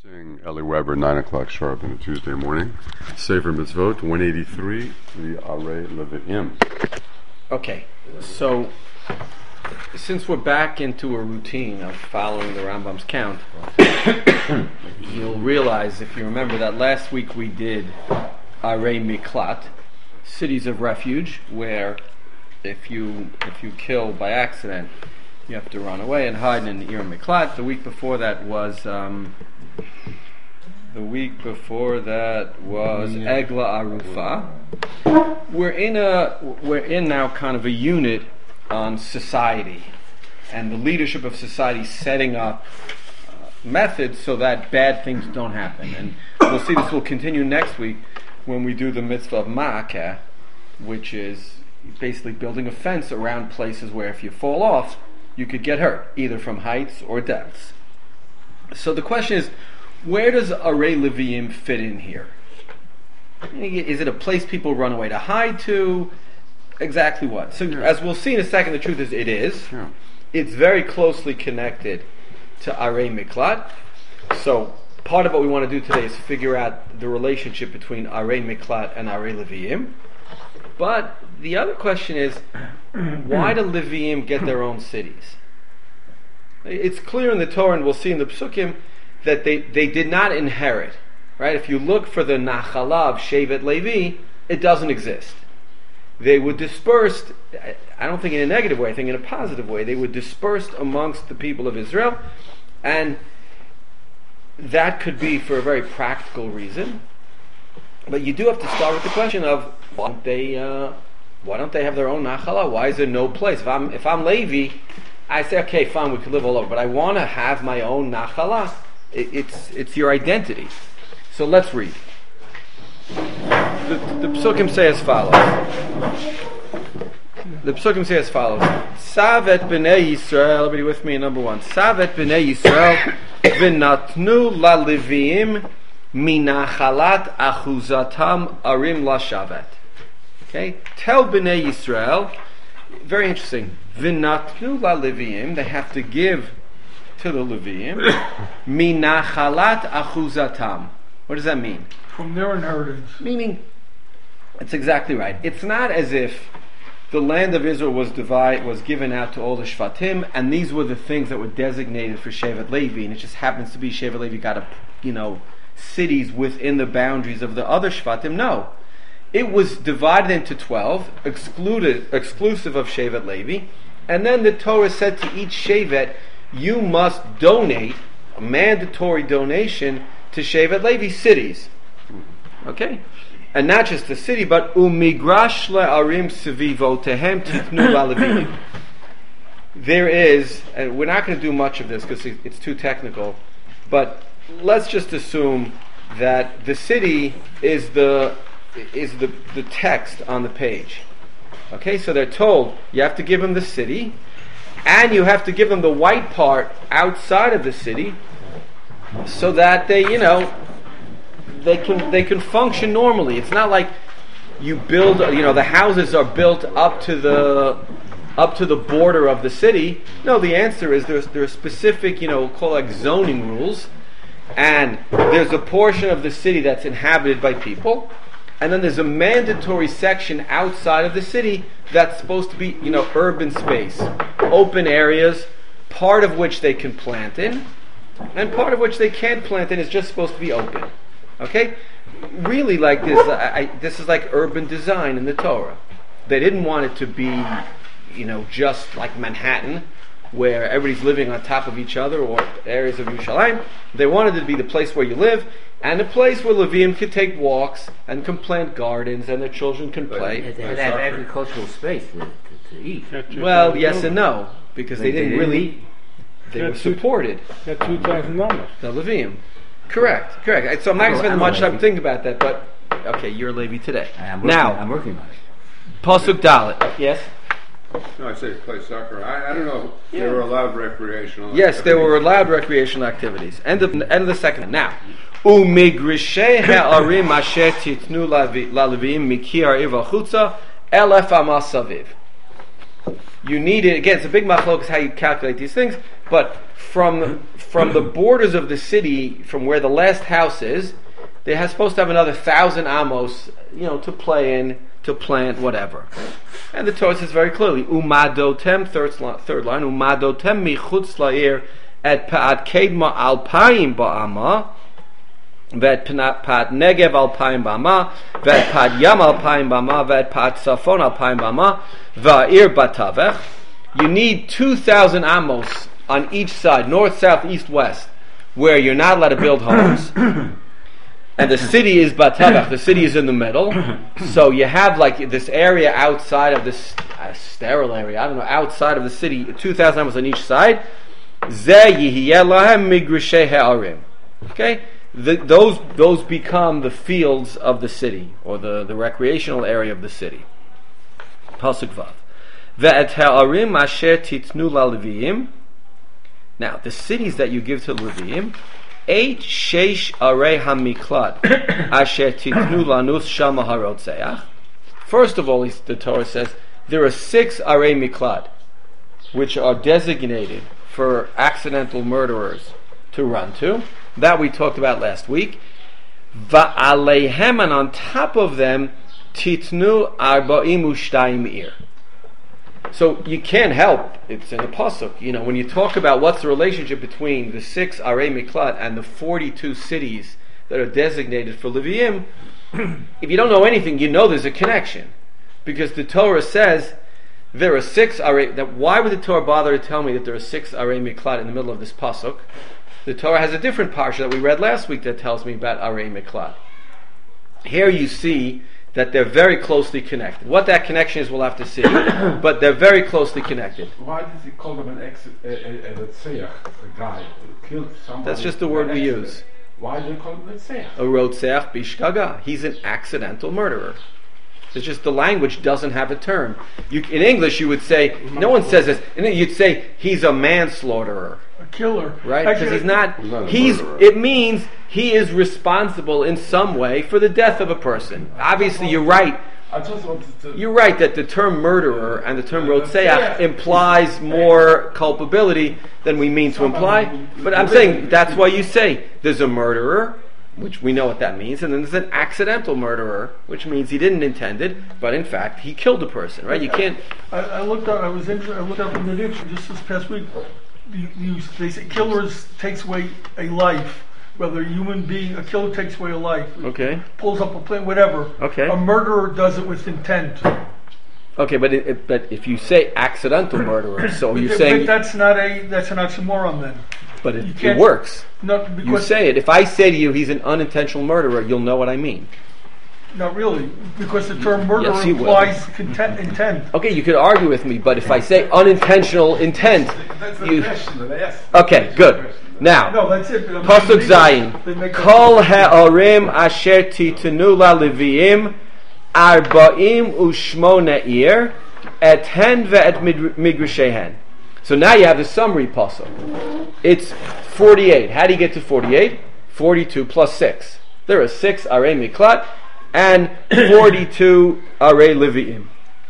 Sing Ellie Weber, 9 o'clock sharp on a Tuesday morning. Sefer Mitzvot, 183, the Arei Leviim. Okay, so since we're back into a routine of following the Rambam's count, you'll realize, if you remember, that last week we did Arei Miklat, cities of refuge, where if you kill by accident, you have to run away and hide in Ir Miklat. The week before that was Egla Arufa. We're in now kind of a unit on society and the leadership of society setting up methods so that bad things don't happen. And we'll see this will continue next week when we do the mitzvah of Ma'akeh, which is basically building a fence around places where if you fall off, you could get hurt, either from heights or depths. So the question is, where does Arei Leviim fit in here? Is it a place people run away to hide to? Exactly what? So as we'll see in a second, the truth is it is. Yeah. It's very closely connected to Arei Miklat. So part of what we want to do today is figure out the relationship between Arei Miklat and Arei Leviim. But the other question is, why do Leviim get their own cities? It's clear in the Torah, and we'll see in the Psukim, that they did not inherit. Right? If you look for the Nachala of Shevet Levi, it doesn't exist. They were dispersed, I don't think in a negative way, I think in a positive way. They were dispersed amongst the people of Israel, and that could be for a very practical reason. But you do have to start with the question of, why don't they have their own Nachala? Why is there no place? If I'm Levi, I say, okay, fine, we could live all over, but I want to have my own Nachala. It's your identity. So let's read. The Psukim say as follows. Savet b'nei Yisrael, everybody with me, number one. Savet b'nei Yisrael v'natnu la Leviim minachalat achuzatam arim la shavet. Okay? Tell b'nei Yisrael, very interesting, v'natnu la Leviim, they have to give to the Leviim, minachalat achuzatam. What does that mean? From their inheritance. Meaning, it's exactly right. It's not as if the land of Israel was given out to all the Shvatim, and these were the things that were designated for Shevet Levi, and it just happens to be Shevet Levi got cities within the boundaries of the other Shvatim. No. It was divided into 12, exclusive of Shevet Levi, and then the Torah said to each Shevet, you must donate a mandatory donation to Shevet Levi cities. Okay? And not just the city, but umigrash le'arim sevivotehem titnu la'leviim. There is, and we're not going to do much of this because it's too technical, but let's just assume that the city is the text on the page. Okay, so they're told you have to give them the city, and you have to give them the white part outside of the city, so that they can function normally. It's not like you build, the houses are built up to the border of the city. No, the answer is there are specific, called like zoning rules, and there's a portion of the city that's inhabited by people, and then there's a mandatory section outside of the city that's supposed to be, urban space, open areas, part of which they can plant in, and part of which they can't plant in is just supposed to be open. Okay? Really, like this, this is like urban design in the Torah. They didn't want it to be, just like Manhattan, where everybody's living on top of each other, or areas of Yerushalayim. They wanted it to be the place where you live, and a place where Leviim could take walks and can plant gardens, and their children can play. They had to have agricultural space to eat. Well, yes and no, because they didn't really. They were supported. That's $2,000. The Leviim. Correct. So I'm not going to spend much time thinking about that, but okay, you're a Levi today. I'm working on it. Pasuk Dalet. Yes? No, I say play soccer. I don't know. Yeah. They were allowed recreational. Yes, they were allowed recreational activities. End of the second. Now, umigrishe ha'arim asher titnu la'leviim mikir iva chutza elef amasaviv. You need it again. It's a big machlok how you calculate these things, But from the borders of the city, from where the last house is, they are supposed to have another 1,000 amos, to play in, to plant, whatever. And the Torah says very clearly, Umadotem, third line, Umadotem michutz la'ir et pa'at kedma alpayim ba'ama, ואת פת נגב 2,000 במה, ואת פת ים 2,000 במה, ואת פת צפון 2,000 במה, והעיר בתווך. You need 2,000 amos on each side, north, south, east, west, where you're not allowed to build homes. And the city is batavach, the city is in the middle. So you have like this area outside of this sterile area, outside of the city, 2,000 amos on each side. Ze yihiyeh lahem migrashei ha'arim. Okay? Those become the fields of the city, or the recreational area of the city. Pasuk Vav. Ve'et ha'arim asher titnu la'leviim. Now, the cities that you give to Leviim, 8 sheish arei hamiklat asher titnu lanus shama harotzeach. First of all, the Torah says, there are 6 arei miklat, which are designated for accidental murderers to run to. That we talked about last week. Va'aleihem, and on top of them, titnu arba'im u'shtayim ir. So you can't help, it's in the pasuk. When you talk about what's the relationship between the 6 arei miklat and the 42 cities that are designated for Leviim, if you don't know anything, you know there's a connection. Because the Torah says there are 6 arei. Why would the Torah bother to tell me that there are 6 arei miklat in the middle of this pasuk? The Torah has a different parsha that we read last week that tells me about Arei Miklat. Here you see that they're very closely connected. What that connection is, we'll have to see. But they're very closely connected. Why does he call them a tzeyach, a guy who killed somebody? That's just the word we use. Why do you call him a tzeyach? A rotzeach bishkaga. He's an accidental murderer. It's just the language doesn't have a term. In English, you would say, no one says this. You'd say, he's a manslaughterer. A killer. Right? Because he's not a murderer. It means he is responsible in some way for the death of a person. Obviously, you're right. I just wanted to... You're right that the term murderer and the term rotzeach implies more culpability than we mean to imply. But I'm saying that's why you say there's a murderer, which we know what that means, and then there's an accidental murderer, which means he didn't intend it, but in fact he killed a person. Right? You can't. I looked up. I looked up in the dictionary just this past week. They say killers takes away a life. Whether a human being, a killer takes away a life. Okay. Pulls up a plane, whatever. Okay. A murderer does it with intent. Okay, but if you say accidental murderer, so you're saying but that's an oxymoron then. But it works. No, because you say it. If I say to you he's an unintentional murderer, you'll know what I mean. Not really, because the term murderer Yes, you will. implies intent. Okay, you could argue with me, but if I say unintentional intent, That's the you. question that I asked. Okay, good. Now, No, that's it. but I'm Pasuk saying Zayin. they make Kol ha'orim asher titnu la'leviim arba'im u'shmona ir et hen ve'et migrashehen. So now you have the summary pasuk. It's 48. How do you get to 48? 42 plus 6. There are 6 arei miklat and 42 arei leviim.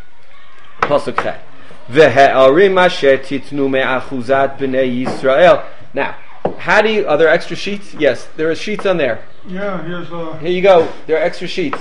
Pasuk Chet. Ve'ha'arim asher titnu me'achuzat b'nei Yisrael. Now, are there extra sheets? Yes, there are sheets on there. Yeah, here's Here you go. There are extra sheets.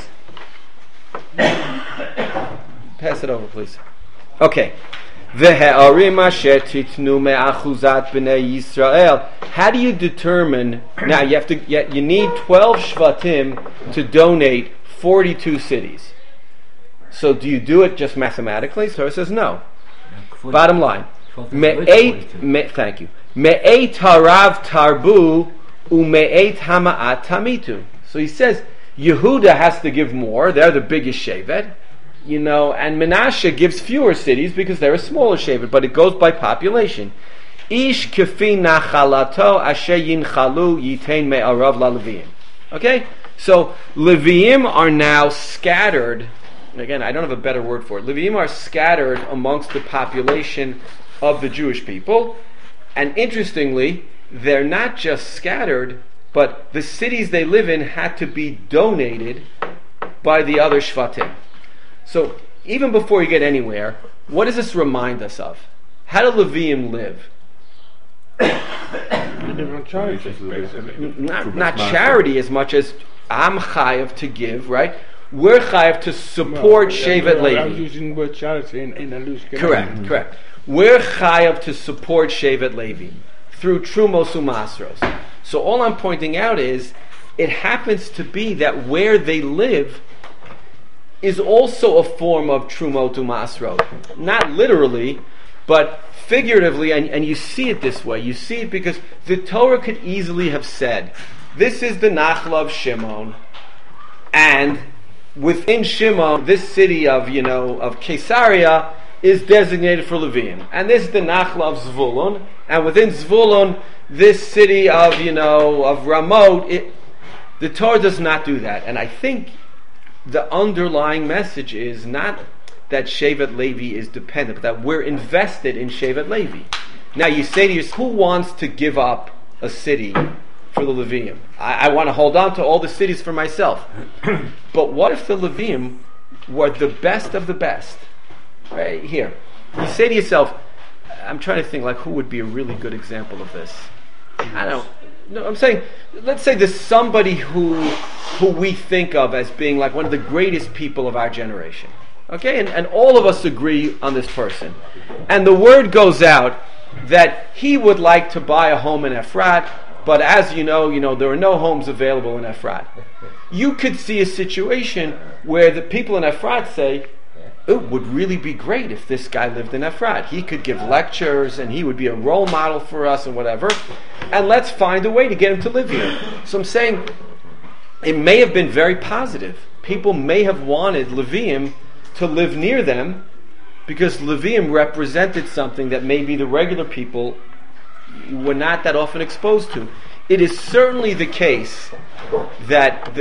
Pass it over, please. Okay. Ve'ha'arim asher titnu me'achuzat b'nei Yisrael. How do you determine? Now you need 12 shvatim to donate 42 cities. So do you do it just mathematically? So it says no. Bottom line. Thank you. Me'eit harav tarbu u'me'eit hama'at tamitu. So he says Yehuda has to give more. They're the biggest shevet. And Menashe gives fewer cities because they're a smaller shevet, but it goes by population. Ish kefi nachalato asher yinchalu yitain me'arav la'leviim. Okay? So Leviim are now scattered. Again, I don't have a better word for it. Leviim are scattered amongst the population of the Jewish people. And interestingly, they're not just scattered, but the cities they live in had to be donated by the other Shvatim. So even before you get anywhere, what does this remind us of? How do Leviim live? You live on charity, basically. Not charity as much as I'm chayav to give, right? We're chayav to support Shevet I was Levi. using the word charity in a loose Correct. We're chayav to support Shevet Levi through Trumos Umasros. So all I'm pointing out is, it happens to be that where they live is also a form of Trumot Umasrot. Not literally, but figuratively, and you see it this way. You see it because the Torah could easily have said, this is the Nachla of Shimon, and within Shimon, this city of Caesarea is designated for Levium. And this is the Nachla of Zvulun, and within Zvulun, this city of Ramot, the Torah does not do that. And I think the underlying message is not that Shevet Levi is dependent, but that we're invested in Shevet Levi. Now you say to yourself, who wants to give up a city for the Levium? I want to hold on to all the cities for myself. But what if the Levium were the best of the best? Right here. You say to yourself, I'm trying to think like who would be a really good example of this. I don't. No, I'm saying, let's say there's somebody who we think of as being like one of the greatest people of our generation. Okay, and all of us agree on this person. And the word goes out that he would like to buy a home in Efrat, but as you know, there are no homes available in Efrat. You could see a situation where the people in Efrat say, it would really be great if this guy lived in Efrat. He could give lectures and he would be a role model for us and whatever. And let's find a way to get him to live here. So I'm saying it may have been very positive. People may have wanted Levium to live near them because Levium represented something that maybe the regular people were not that often exposed to. It is certainly the case that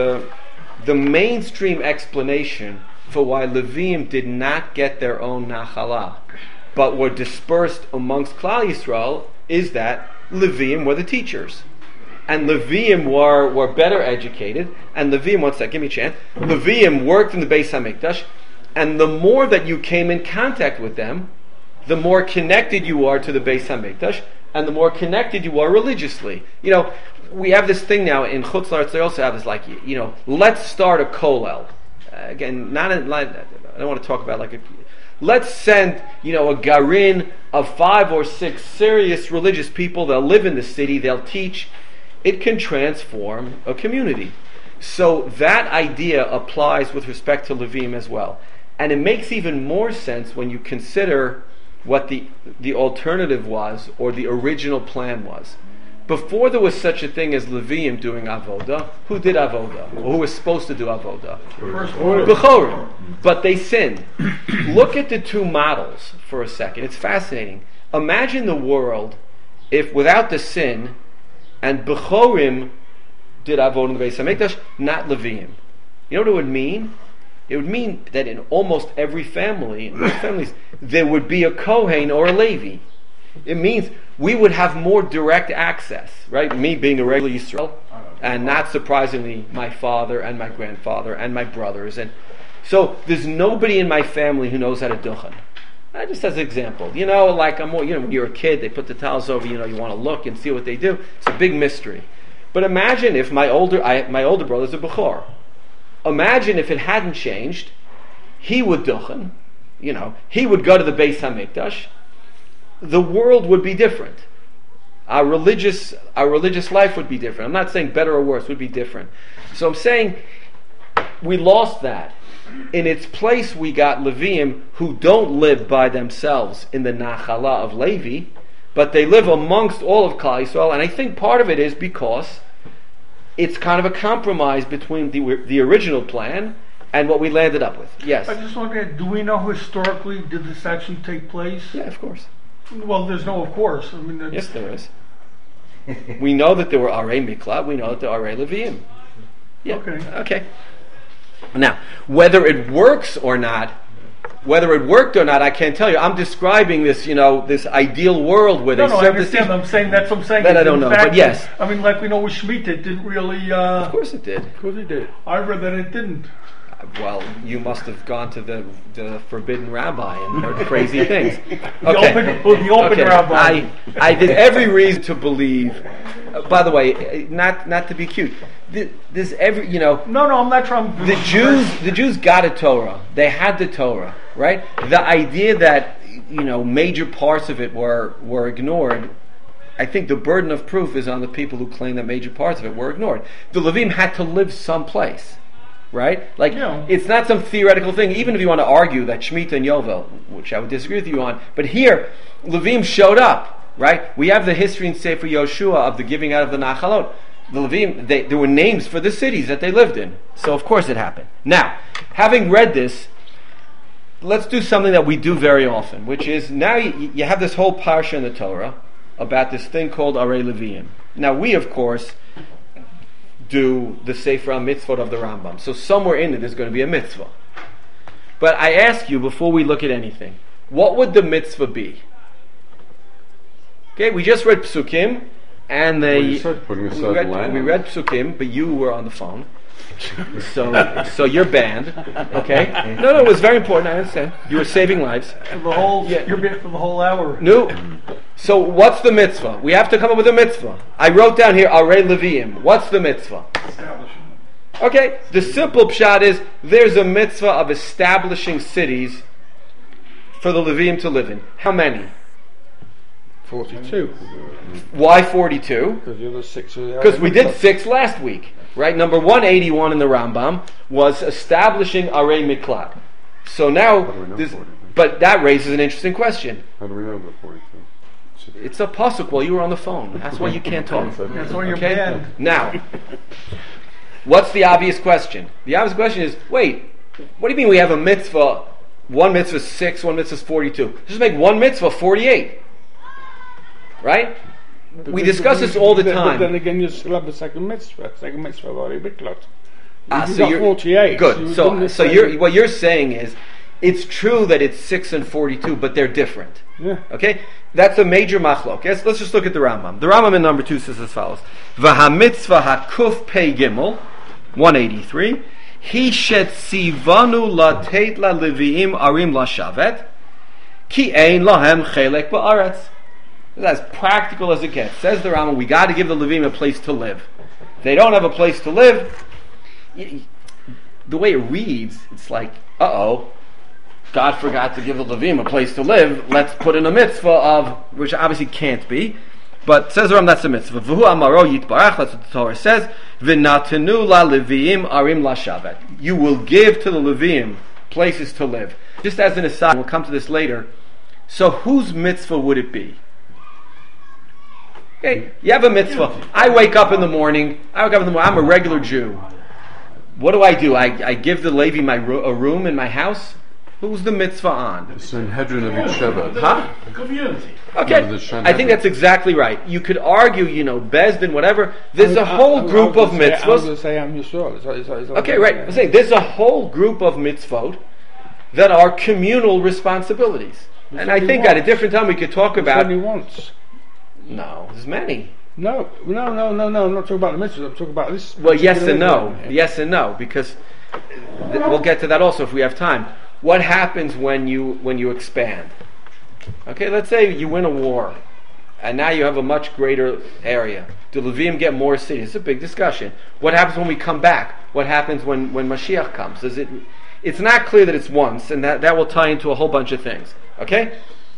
the mainstream explanation for why Levium did not get their own Nachala, but were dispersed amongst Klal Yisrael, is that Levium were the teachers. And Levium were better educated, and Levium, one second, give me a chance, Levium worked in the Beis HaMikdash, and the more that you came in contact with them, the more connected you are to the Beis HaMikdash, and the more connected you are religiously. We have this thing now in Chutz La'aretz, they also have this let's start a kollel. Again, I don't want to talk about let's send, a garin of 5 or 6 serious religious people. They'll live in the city, they'll teach. It can transform a community. So that idea applies with respect to Levium as well. And it makes even more sense when you consider what the alternative was, or the original plan was. Before there was such a thing as Levium doing avoda, who did avoda? Or who was supposed to do avoda? Bechorim. But they sinned. Look at the two models for a second. It's fascinating. Imagine the world if without the sin, and Bechorim did avoda in the Beis HaMikdash, not Levium. You know what it would mean? It would mean that in almost every family, in most families, there would be a Kohen or a Levi. It means we would have more direct access, right? Me being a regular Yisrael, and not surprisingly, my father and my grandfather and my brothers, and so there's nobody in my family who knows how to duchen. Just as an example, when you're a kid, they put the towels over, you want to look and see what they do. It's a big mystery. But imagine if my older brother's a bechor. Imagine if it hadn't changed, he would duchen, he would go to the Beis HaMikdash. The world would be different. Our religious life would be different. I'm not saying better or worse, it would be different. So I'm saying we lost that. In its place, we got Levium who don't live by themselves in the Nachala of Levi, but they live amongst all of Klal Yisrael. And I think part of it is because it's kind of a compromise between the original plan and what we landed up with. Yes? I just wonder, do we know historically, did this actually take place? Yeah, of course. Well, there's no of course. Yes, there is. We know that there were Arei Miklat. We know that there are Arei Levium. Yeah. Okay. Now, whether it worked or not, I can't tell you. I'm describing this, this ideal world where they serve I understand. I'm saying that's what I'm saying. That I don't know, but yes. Like we know with Shemitah, it didn't really. Of course it did. Of course it did. I read that it didn't. Well, you must have gone to the forbidden rabbi and heard crazy things. The open rabbi. I did every reason to believe. By the way, not to be cute. There's every No, I'm not trying. The Jews got a Torah. They had the Torah, right? The idea that major parts of it were ignored. I think the burden of proof is on the people who claim that major parts of it were ignored. The Levim had to live someplace. Right? It's not some theoretical thing, even if you want to argue that Shemitah and Yovel, which I would disagree with you on, but here, Levim showed up, right? We have the history in Sefer Yoshua of the giving out of the Nachalot. The Levim, there were names for the cities that they lived in. So of course it happened. Now, having read this, let's do something that we do very often, which is, now you have this whole parsha in the Torah about this thing called Arei Leviim. Now we, of course, do the Sefer HaMitzvot of the Rambam. So somewhere in it there's going to be a mitzvah. But I ask you, before we look at anything, what would the mitzvah be? Okay, we just read Psukim, and You said putting aside the land. we read Psukim, but you were on the phone. So you're banned. Okay? No, it was very important, I understand. You were saving lives. You're banned for the whole hour. No. So what's the mitzvah? We have to come up with a mitzvah. I wrote down here, Arei Leviim. What's the mitzvah? Okay, the simple pshat is, there's a mitzvah of establishing cities for the Leviim to live in. How many? 42. Why 42? Because you're the 6 of the Because we did 6 last week. Right? Number 181 in the Rambam was establishing Arei Miklat. So now, How do we know 42? but that raises an interesting question. How do we know the 42? It's a pasuk while you were on the phone. That's why you can't talk. That's why you're Okay? banned. Now, what's the obvious question? The obvious question is, wait, what do you mean we have a mitzvah? One mitzvah is 6, one mitzvah is 42. Just make one mitzvah 48. Right? We discuss this all the But time. then again, you still have the second mitzvah. Second mitzvah of Arei Miklat. So You've got you're 48. good. So you're what you're saying is, it's true that it's 6 and 42, but they're different. Yeah. Okay, that's a major machlok. Yes, let's just look at the Rambam. The Rambam in number 2 says as follows: V'hamitzvah hakuf pei gimel, 183. He shet sivanu lateit la leviim arim la shavet, ki ein lahem chelek ba'aretz. That's as practical as it gets. Says the Rambam, we got to give the Leviim a place to live. If they don't have a place to live, the way it reads, it's like, God forgot to give the Leviim a place to live. Let's put in a mitzvah of, which obviously can't be. But says the Rambam, that's a mitzvah. V'hu amaro yitbarach, that's what the Torah says. V'natenu la Leviim arim la shavet. You will give to the Leviim places to live. Just as an aside, we'll come to this later. So whose mitzvah would it be? Okay, you have a mitzvah. I wake up in the morning. I'm a regular Jew. What do? I give the Levi a room in my house. Who's the mitzvah on? The Sanhedrin of each Shevet. Huh? The community. Okay, No, the Sanhedrin. I think that's exactly right. You could argue, Bezdin, whatever. There's a whole group of I was going mitzvahs. to say I'm Yisrael. Okay, right. I'm saying there's a whole group of mitzvot that are communal responsibilities. And I think at a different time we could talk about. Only once. No, there's many. No. I'm not talking about the mitzvahs. I'm talking about this. Well, yes and no. particular- Yes and no, because we'll get to that also if we have time. What happens when you expand? Okay, let's say you win a war, and now you have a much greater area. Do Leviim get more cities? It's a big discussion. What happens when we come back? What happens when Mashiach comes? It's not clear that it's once, and that will tie into a whole bunch of things. Okay?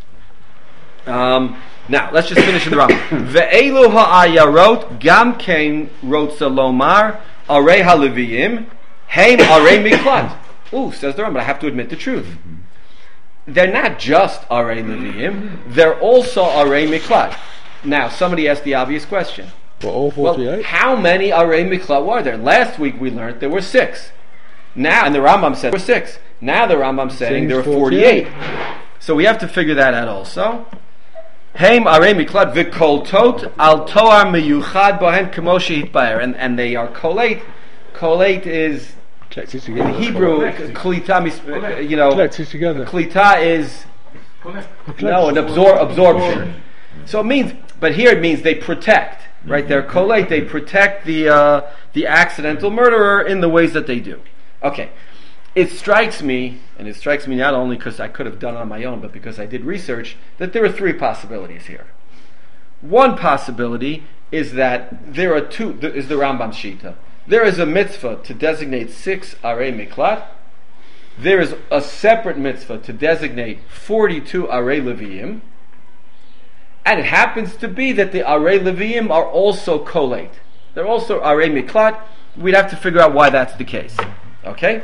Now, let's just finish in the Rambam. Ve'elu ha'ayarot gam kein rotza lomar arei haleviim heim arei miklat. Ooh, says the Rambam, but I have to admit the truth. They're not just arei leviim, they're also arei miklat. Now, somebody asked the obvious question. Well, all 48? Well, how many arei miklat were there? Last week we learned there were 6. Now, and the Rambam said there were 6. Now the Rambam's saying there were 48. So we have to figure that out also. Heim arei miklat v'koltot al toar meyuchad bohen kamo shehitbaer, and they are kolate. Kolate is Collected in together. Hebrew. Klita, Collected together. klita is an absorption. So it means, but here it means they protect. Right? They're kolate. They protect the accidental murderer in the ways that they do. Okay. it strikes me not only because I could have done it on my own, but because I did research, that there are three possibilities here. One possibility is that there are two, is the Rambam Shita. There is a mitzvah to designate 6 arei miklat. There is a separate mitzvah to designate 42 arei leviim. And it happens to be that the arei leviim are also kolate. They're also arei miklat. We'd have to figure out why that's the case. Okay?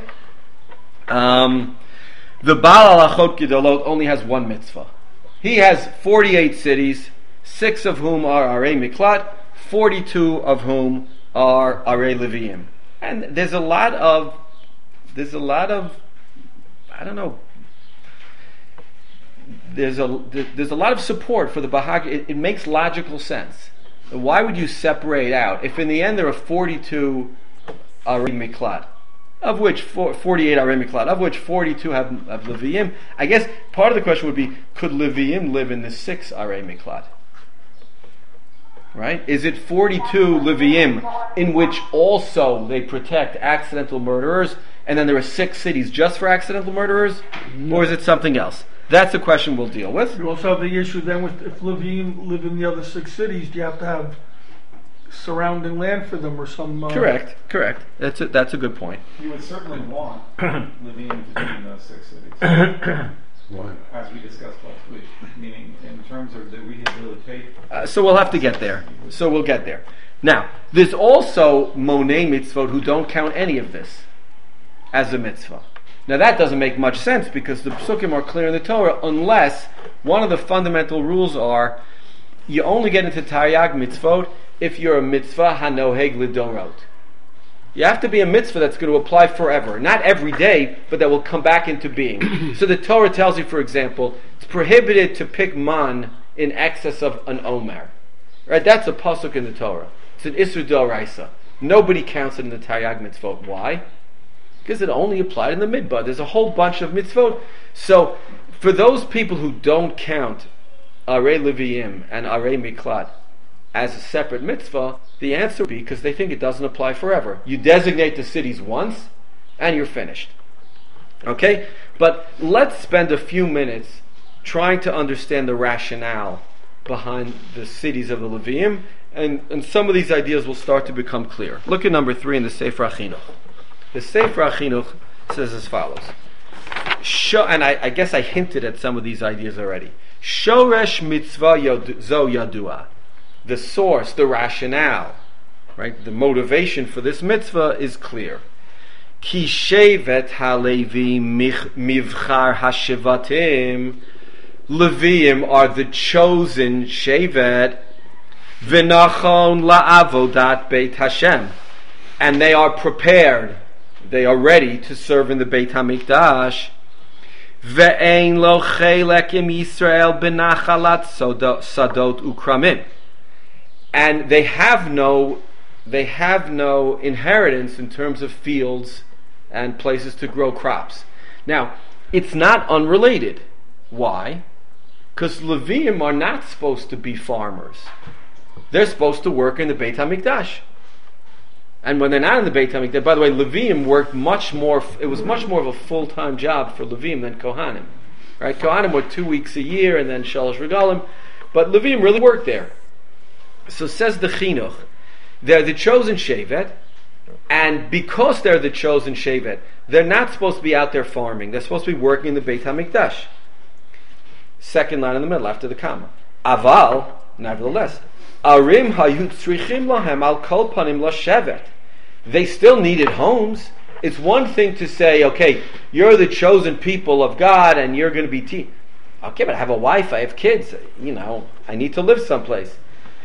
The Baal Halachot Gedolot only has one mitzvah. He has 48 cities, 6 of whom are arei miklat, 42 of whom are arei leviim. And there's a lot of I don't know. There's a lot of support for the Bahag. It makes logical sense. Why would you separate out if in the end there are 42 arei miklat, of which 48 arei miklat, of which 42 have leviim? I guess part of the question would be: could leviim live in the 6 arei miklat? Right? Is it 42 leviim in which also they protect accidental murderers, and then there are 6 cities just for accidental murderers, or is it something else? That's a question we'll deal with. You also have the issue then with if Levim live in the other 6 cities, do you have to have surrounding land for them or some... Correct. That's a good point. You would certainly want Levim to be in those 6 cities. Why? As we discussed last week, meaning in terms of the rehabilitation. So we'll have to get there. So we'll get there. Now, there's also Monei mitzvot who don't count any of this as a mitzvah. Now that doesn't make much sense because the psukim are clear in the Torah unless one of the fundamental rules are you only get into Taryag mitzvot if you're a mitzvah hanoheg lidorot. You have to be a mitzvah that's going to apply forever. Not every day, but that will come back into being. So the Torah tells you, for example, it's prohibited to pick man in excess of an omer. Right? That's a pasuk in the Torah. It's an Isur D'Oraisa. Nobody counts it in the Taryag mitzvot. Why? Because it only applied in the midbar. There's a whole bunch of mitzvot. So, for those people who don't count arei leviim and arei miklat as a separate mitzvah, the answer would be because they think it doesn't apply forever. You designate the cities once, and you're finished. Okay? But let's spend a few minutes trying to understand the rationale behind the cities of the Leviim, and some of these ideas will start to become clear. Look at number 3 in the Sefer HaChinuch. The Sefer HaChinuch says as follows. And I guess I hinted at some of these ideas already. Shoresh mitzvah zo yadua. The source, the rationale, right? The motivation for this mitzvah is clear. Ki shevet halevi mivchar hashevatim. Leviim are the chosen shevet. V'nachon la'avodat Beit Hashem. And they are prepared. They are ready to serve in the Beit HaMikdash. Ve'ein lo chelek im Yisrael b'nachalat sadot ukramim. And they have no inheritance in terms of fields and places to grow crops. Now, it's not unrelated. Why? Because Leviim are not supposed to be farmers. They're supposed to work in the Beit HaMikdash. And when they're not in the Beit HaMikdash, by the way, Leviim worked much more, it was much more of a full-time job for Leviim than Kohanim. Right? Kohanim were 2 weeks a year and then Shalosh Regalim, but Leviim really worked there. So says the Chinuch, they're the chosen Shevet, and because they're the chosen Shevet, they're not supposed to be out there farming. They're supposed to be working in the Beit HaMikdash. Second line in the middle after the comma. Aval, nevertheless, Arim hayut tzrichim lahem al kol panim lashevet. They still needed homes. It's one thing to say, okay, you're the chosen people of God and you're going to be okay, but I have a wife, I have kids, I need to live someplace.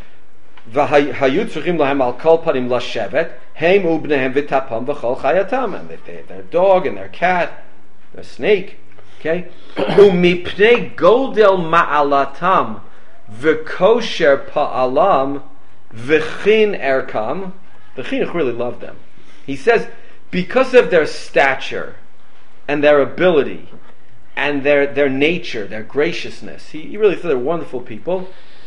V'hayut tzrichim lahem al kol panim lashevet heim ubnehem v'tapam v'chol chayatam. And their dog and their cat, their snake, okay? Umipnei godel ma'alatam v'kosher pa'alam v'chin erkam. The Chinuch really loved them. He says, because of their stature and their ability and their nature, their graciousness, he really thought they were wonderful people.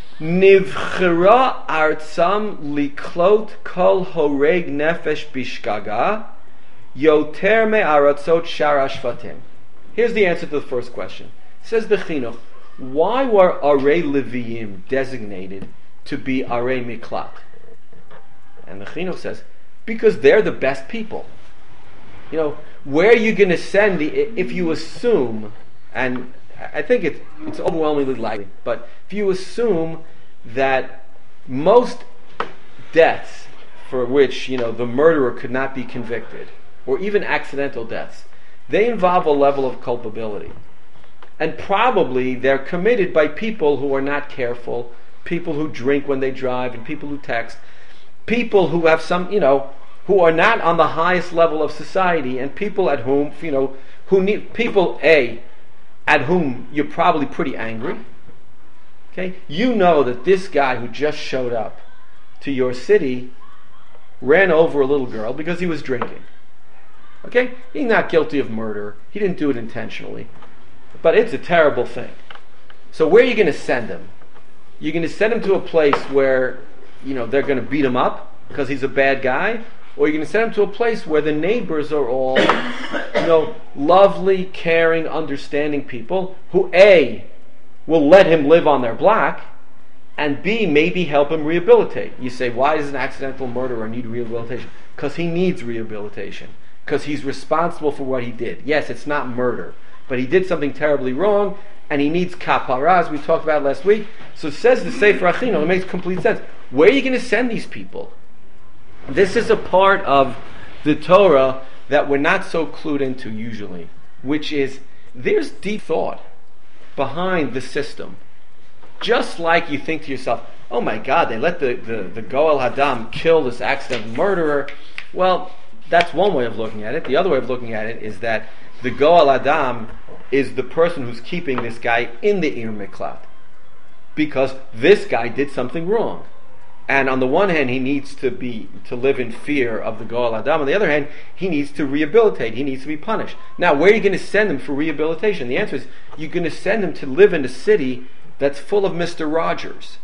Nivchira artsam liklot kol horeg nefesh bishgaga Yoter me'aratzot shara shvatim. Here's the answer to the first question. Says the Chinuch, why were Arei Leviim designated to be Arei Miklat? And the Chinuch says, because they're the best people. You know, where are you going to send if you assume, and I think it's overwhelmingly likely, but if you assume that most deaths for which, you know, the murderer could not be convicted, or even accidental deaths, they involve a level of culpability. And probably they're committed by people who are not careful, people who drink when they drive, and people who text, people who have some, you know, who are not on the highest level of society, and people at whom, you know, who need, people, at whom you're probably pretty angry. Okay? You know that this guy who just showed up to your city ran over a little girl because he was drinking. Okay? He's not guilty of murder. He didn't do it intentionally. But it's a terrible thing. So where are you going to send him? You're going to send him to a place where, you know, they're going to beat him up because he's a bad guy? Or you're going to send him to a place where the neighbors are all, you know, lovely, caring, understanding people who A, will let him live on their block, and B, maybe help him rehabilitate. You say, why does an accidental murderer need rehabilitation? Because he needs rehabilitation. Because he's responsible for what he did. Yes, it's not murder, but he did something terribly wrong, and he needs kapara, as we talked about last week. So it says the Sefer Achino, it makes complete sense. Where are you going to send these people? This is a part of the Torah that we're not so clued into usually, which is there's deep thought behind the system. Just like you think to yourself, oh my God, they let the Goel Hadam kill this accidental murderer. Well, that's one way of looking at it. The other way of looking at it is that the Goel Hadam is the person who's keeping this guy in the Ir Miklat, because this guy did something wrong. And on the one hand, he needs to live in fear of the Goel Hadam. On the other hand, he needs to rehabilitate. He needs to be punished. Now, where are you going to send him for rehabilitation? The answer is you're going to send him to live in a city that's full of Mr. Rogers.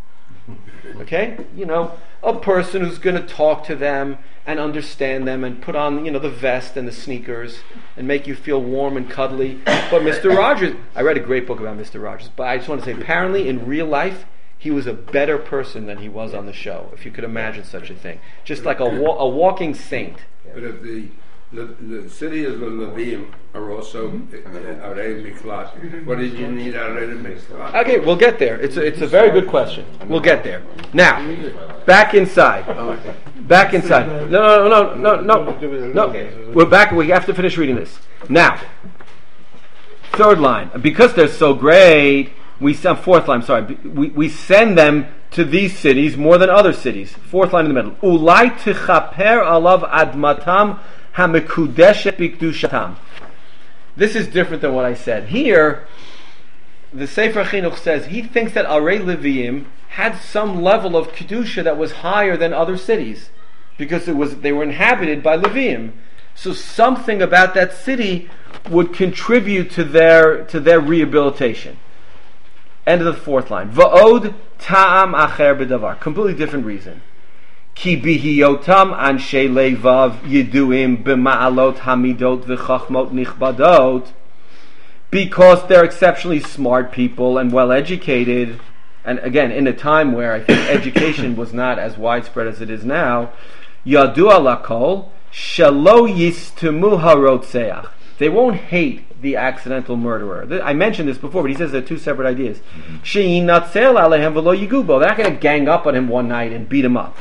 Okay? You know, a person who's going to talk to them and understand them and put on, you know, the vest and the sneakers and make you feel warm and cuddly. But Mr. Rogers, I read a great book about Mr. Rogers, but I just want to say, apparently in real life, he was a better person than he was on the show, if you could imagine such a thing. Just like a walking saint. But if the city of the Levim are also Arei Miklat, what did you need Arei Miklat? Okay, we'll get there. It's a very good question. We'll get there. Now, back inside. Back inside. No. We're back. We have to finish reading this. Now, third line. Because they're so great, fourth line, sorry. We send them to these cities more than other cities. Fourth line in the middle. Ulai tichaper alav admatam hamekudeshet bikdushatam. This is different than what I said. Here, the Sefer Chinuch says he thinks that Arei Leviim had some level of kedusha that was higher than other cities because they were inhabited by Leviim. So something about that city would contribute to their rehabilitation. End of the fourth line. Va'od ta'am acher b'davar. Completely different reason. Ki bihiyotam anshe levav yiduim b'ma'alot hamidot v'chachmot nichbadot. Because they're exceptionally smart people and well educated, and again in a time where I think education was not as widespread as it is now. Yadua lakol shelo yistemu harotzeach. They won't hate the accidental murderer. I mentioned this before, but he says they're two separate ideas. They're not going to gang up on him one night and beat him up.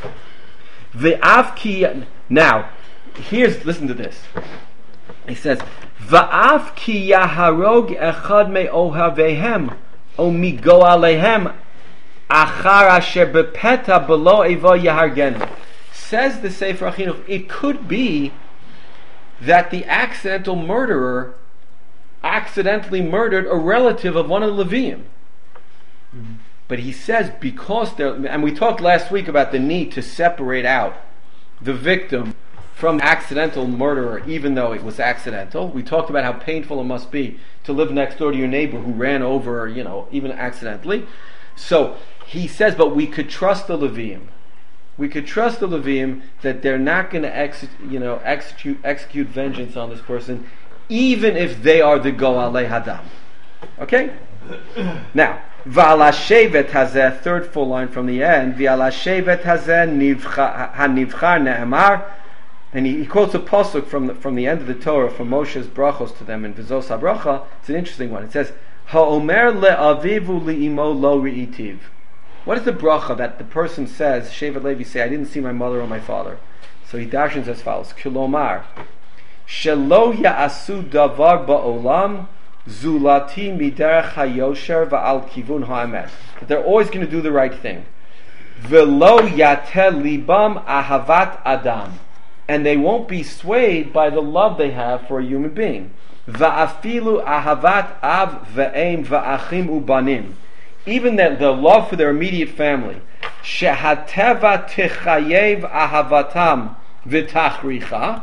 Now, listen to this. He says, "Va'af ki yaharog echad me'ohavehem o migo alehem achar asher bepeta below eva yahargenu." Says the Sefer Chinuch, it could be that the accidental murderer accidentally murdered a relative of one of the Leviim. Mm-hmm. But he says because and we talked last week about the need to separate out the victim from the accidental murderer, even though it was accidental. We talked about how painful it must be to live next door to your neighbor who ran over, even accidentally. So he says, but we could trust the Leviim. We could trust the Levium that they're not going to execute vengeance on this person, even if they are the Goalei Hadam. Okay? Now, V'ala shevet hazeh, third full line from the end, V'ala shevet hazeh hanivchar ne'emar, and he quotes a pasuk from the end of the Torah, from Moshe's brachos to them in Vizos HaBracha. It's an interesting one. It says, Ha'omer le'avivu li'imo lo ri'itiv. What is the bracha that the person says, Shevet Levi say, I didn't see my mother or my father? So he darshans as follows, Kilomar, Shelo ya'asu davar ba'olam, Zulati miderech hayosher va'al kivun ha'emet. That they're always going to do the right thing. Velo yatel libam ahavat adam. And they won't be swayed by the love they have for a human being. Va'afilu ahavat av ve'em va'achim ubanim. Even that the love for their immediate family. Shehateva tichayev ahavatam v'tachricha.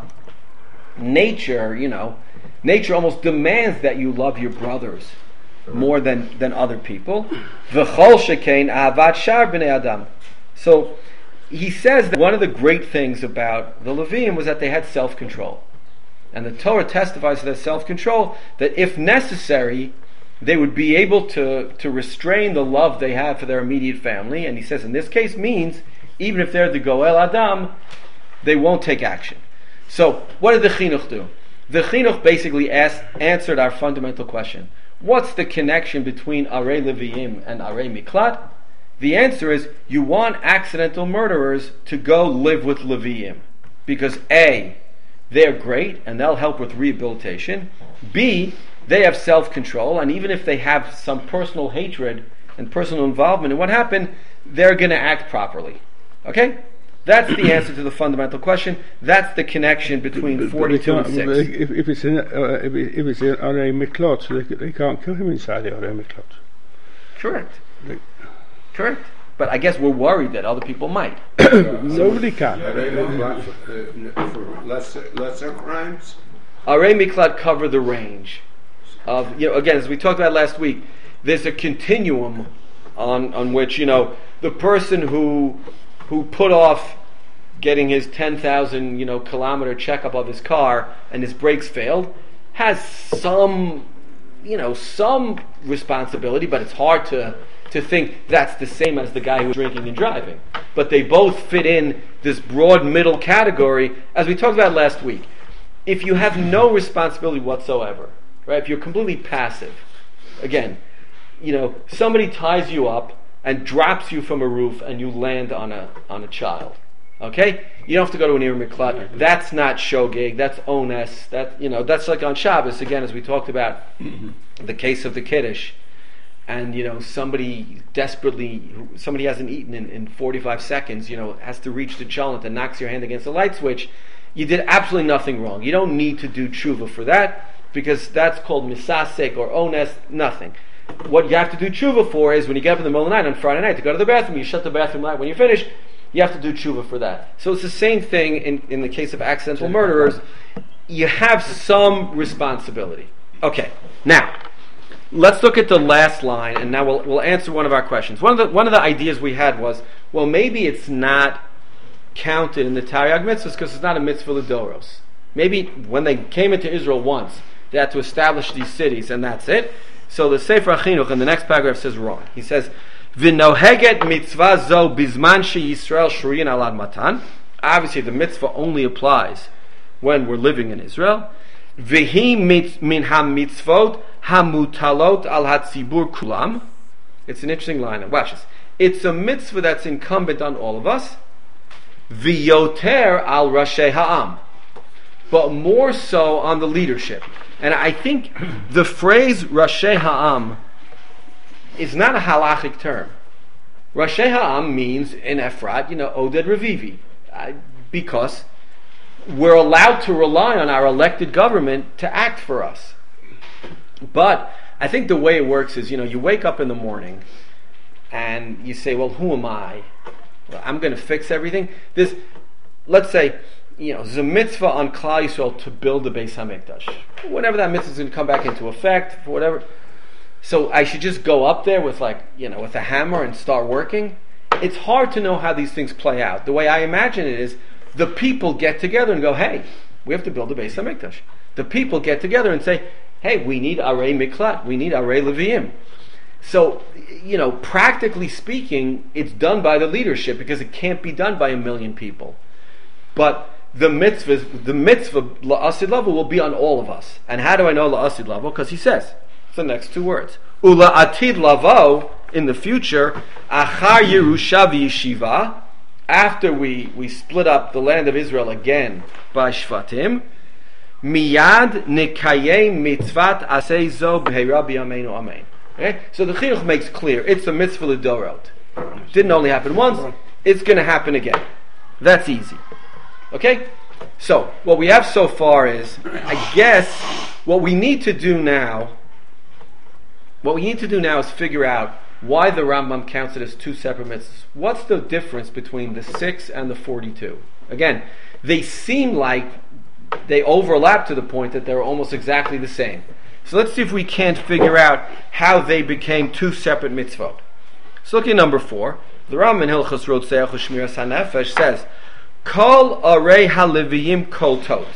Nature almost demands that you love your brothers more than other people. V'chol shekein ahavat shar b'nei adam. So he says that one of the great things about the Levium was that they had self-control. And the Torah testifies to that self-control, that if necessary, they would be able to restrain the love they have for their immediate family. And he says in this case means, even if they're the Goel Adam, they won't take action. So, what did the Chinuch do? The Chinuch basically answered our fundamental question. What's the connection between Arei Leviim and Arei Miklat? The answer is, you want accidental murderers to go live with Leviim. Because A, they're great, and they'll help with rehabilitation. B, they have self-control, and even if they have some personal hatred and personal involvement in what happened, they're going to act properly. Okay? That's the answer to the fundamental question. That's the connection between 42 and 6. If it's in Arei Miklot, so they can't kill him inside the Arei Miklot. Correct. Correct. But I guess we're worried that other people might. Nobody can. For lesser crimes? Arei Miklat cover the range of, again, as we talked about last week, there's a continuum on which, the person who put off getting his 10,000, kilometer checkup of his car and his brakes failed has some responsibility, but it's hard to think that's the same as the guy who's drinking and driving. But they both fit in this broad middle category, as we talked about last week. If you have no responsibility whatsoever, right? If you're completely passive, again, somebody ties you up and drops you from a roof and you land on a child. Okay? You don't have to go to an Ir Miklat. That's not shogeg, that's ones, that's like on Shabbos, again, as we talked about the case of the Kiddush. And somebody hasn't eaten in 45 seconds, has to reach the cholent and knocks your hand against the light switch. You did absolutely nothing wrong. You don't need to do tshuva for that, because that's called misasek or ones, nothing. What you have to do tshuva for is when you get up in the middle of the night on Friday night to go to the bathroom, you shut the bathroom light. When you finish, you have to do tshuva for that. So it's the same thing in the case of accidental murderers. You have some responsibility. Okay, now let's look at the last line, and now we'll answer one of our questions. One of the ideas we had was, well, maybe it's not counted in the Taryag mitzvahs because it's not a mitzvah l'doros. Maybe when they came into Israel once, they had to establish these cities, and that's it. So the Sefer HaChinuch in the next paragraph says wrong. He says, "V'noheget mitzvah zo bizman sheYisrael shuriyin alad matan." Obviously, the mitzvah only applies when we're living in Israel. V'hi min ha-mitzvot hamutalot al hatzibur kulam. It's an interesting line. Watch this. It's a mitzvah that's incumbent on all of us. V'yoter al rashei ha'am. But more so on the leadership. And I think the phrase Rashei Ha'am is not a halachic term. Rashei Ha'am means in Efrat, Oded Revivi. Because we're allowed to rely on our elected government to act for us. But I think the way it works is, you wake up in the morning and you say, well, who am I? Well, I'm going to fix everything. Let's say, there's a mitzvah on Klal Yisrael to build the Beis HaMikdash. Whenever that mitzvah is going to come back into effect, for whatever. So I should just go up there with with a hammer and start working? it's hard to know how these things play out. The way I imagine it is, the people get together and go, hey, we have to build a Beis HaMikdash. The people get together and say, hey, we need Arei Miklat, we need Arei Leviim. So, practically speaking, it's done by the leadership because it can't be done by 1 million people. But the mitzvah la'asid lavo will be on all of us. And how do I know la'asid lavo? Because he says, it's the next two words. Ula atid lavo, in the future, achar Yerusha v'yeshiva, after we split up the land of Israel again by Shvatim, miyad nikayem mitzvat asei zo b'heira b'yameinu amen. Okay? So the Chinuch makes clear, it's a mitzvah l'dorot. Didn't only happen once, it's going to happen again. That's easy. Okay? So, what we have so far is, I guess, what we need to do now is figure out why the Rambam counts it as two separate mitzvahs. What's the difference between the 6 and the 42? Again, they seem like they overlap to the point that they're almost exactly the same. So let's see if we can't figure out how they became two separate mitzvot. So look at number 4. The Rambam in Hilchos Rotzeach U'Shmiras HaNefesh says, Kol Arei HaLeviyim Kol Tot.